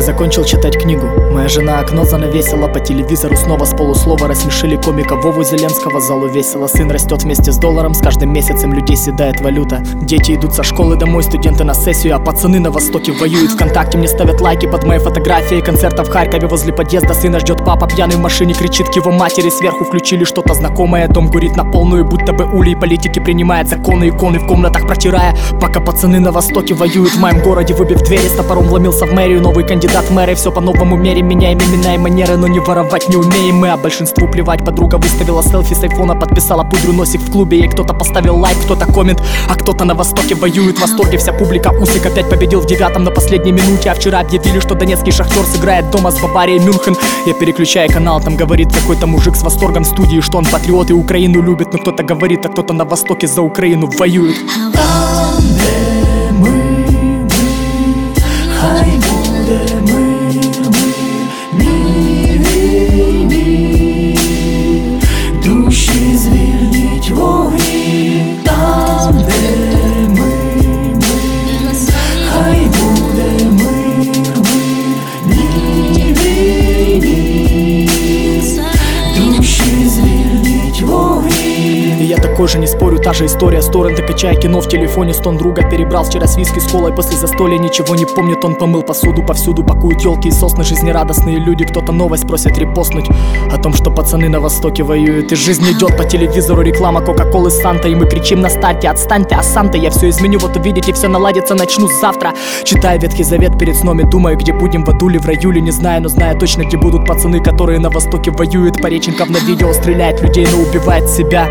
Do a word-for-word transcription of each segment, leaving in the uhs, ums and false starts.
закончил читать книгу. Моя жена окно занавесила, по телевизору снова с полуслова рассмешили комика Вову Зеленского. Залу весело, сын растет вместе с долларом, с каждым месяцем людей седает валюта. Дети идут со школы домой, студенты на сессию, а пацаны на востоке воюют. ВКонтакте мне ставят лайки под моей фотографией концерта в Харькове. Возле подъезда сына ждет папа, пьяный в машине, кричит к его матери. Сверху включили что-то знакомое, дом курит на полную, будто бы улей политики принимает законы, иконы в комнатах протирая. Пока пацаны на востоке воюют, в моем городе, выбив двери, с топором вломился в мэрию новый кандидат в мэры. Все по-новому мере, меняем имена и манеры, но не воровать не умеем мы, а большинству плевать. Подруга выставила селфи с айфона, подписала пудрю носик в клубе. Ей кто-то поставил лайк, кто-то коммент, а кто-то на востоке воюет. В восторге вся публика, Усик опять победил в девятом на последней минуте. А вчера объявили, что донецкий Шахтер сыграет дома с Баварией Мюнхен. Я переключаю канал, там говорит какой-то мужик с восторгом в студии, что он патриот и Украину любит. Но кто-то говорит, а кто-то на востоке за Украину воюет. Там, де ми, ми, хай буде мир, ми, ні війні, душі звільніть вогні. Там, де ми, ми, хай буде мир, ми, ні війні, душі звільніть вогні. Я такой же, не спорю, та же история. С торрента качая кино в телефоне, стон друга перебрал вчера с виски с колой. После застолья ничего не помнит, он помыл посуду. Повсюду пакуют елки и сосны, жизнерадостные люди. Кто-то новость просит репостнуть о том, что пацаны на востоке воюют. И жизнь идет по телевизору, реклама Кока-Колы Санта. И мы кричим на старте: отстаньте, а сам-то я все изменю. Вот увидите, все наладится, начну завтра. Читаю Ветхий Завет перед сном и думаю, где будем, в аду ли, в раю ли, не знаю. Но знаю точно, где будут пацаны, которые на востоке воюют. Пореченков на видео стреляет людей, но убивает себя.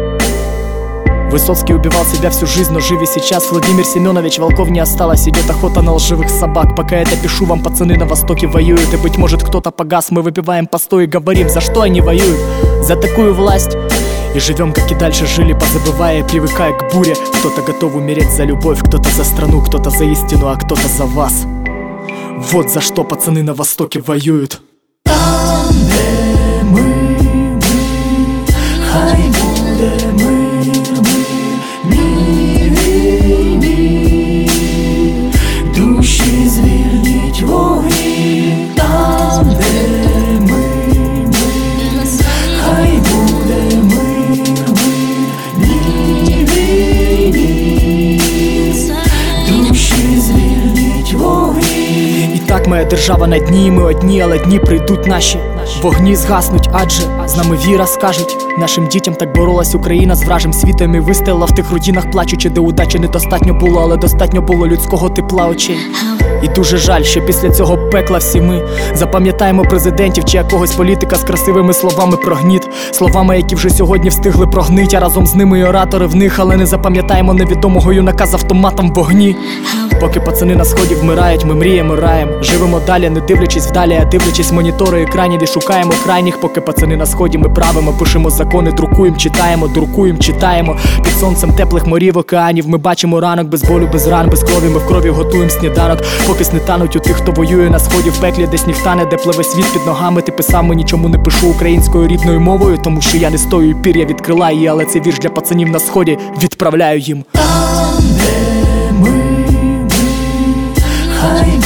Высоцкий убивал себя всю жизнь, но жив и сейчас. Владимир Семенович, волков не осталось, идет охота на лживых собак. Пока это пишу, вам пацаны на востоке воюют. И быть может кто-то погас, мы выпиваем постой и говорим, за что они воюют? За такую власть. И живем, как и дальше жили, позабывая и привыкая к буре. Кто-то готов умереть за любовь, кто-то за страну, кто-то за истину, а кто-то за вас. Вот за что пацаны на востоке воюют. Там, де ми, ми, хай буде мир, ми, ні війні, душі звільніть вогні. Там, де ми, ми, хай буде мир, ми, ні війні, душі звільніть вогні. І так моя держава на дні, ми одні, але дні прийдуть наші. Вогні згаснуть, адже з нами віра скажуть. Нашим дітям так боролась Україна з вражим світом і вистояла в тих руїнах плачучи, де удачі недостатньо було, але достатньо було людського тепла очей. І дуже жаль, що після цього пекла всі ми запам'ятаємо президентів чи якогось політика з красивими словами про гніт. Словами, які вже сьогодні встигли прогнить, а разом з ними і оратори в них. Але не запам'ятаємо невідомого юнака з автоматом в вогні. Поки пацани на сході вмирають, ми мріємо раєм. Живемо далі, не дивлячись вдалі, а дивлячись монітори екранів і шукаємо крайніх. Поки пацани на сході, ми правимо, пишемо закони, друкуємо, читаємо, друкуємо, читаємо. Під сонцем теплих морів, океанів ми бачимо ранок без болю, без ран, без крові. Ми в крові готуємо сніданок. Поки сни тануть у тих, хто воює на сході, в пеклі, де сніг тане, де пливе світ під ногами. Ти писав, ми нічому не пишу українською рідною мовою, тому що я не стою, і пір'я від крила її, але цей вірш для пацанів на сході відправляю їм. Там, де ми, ми, хай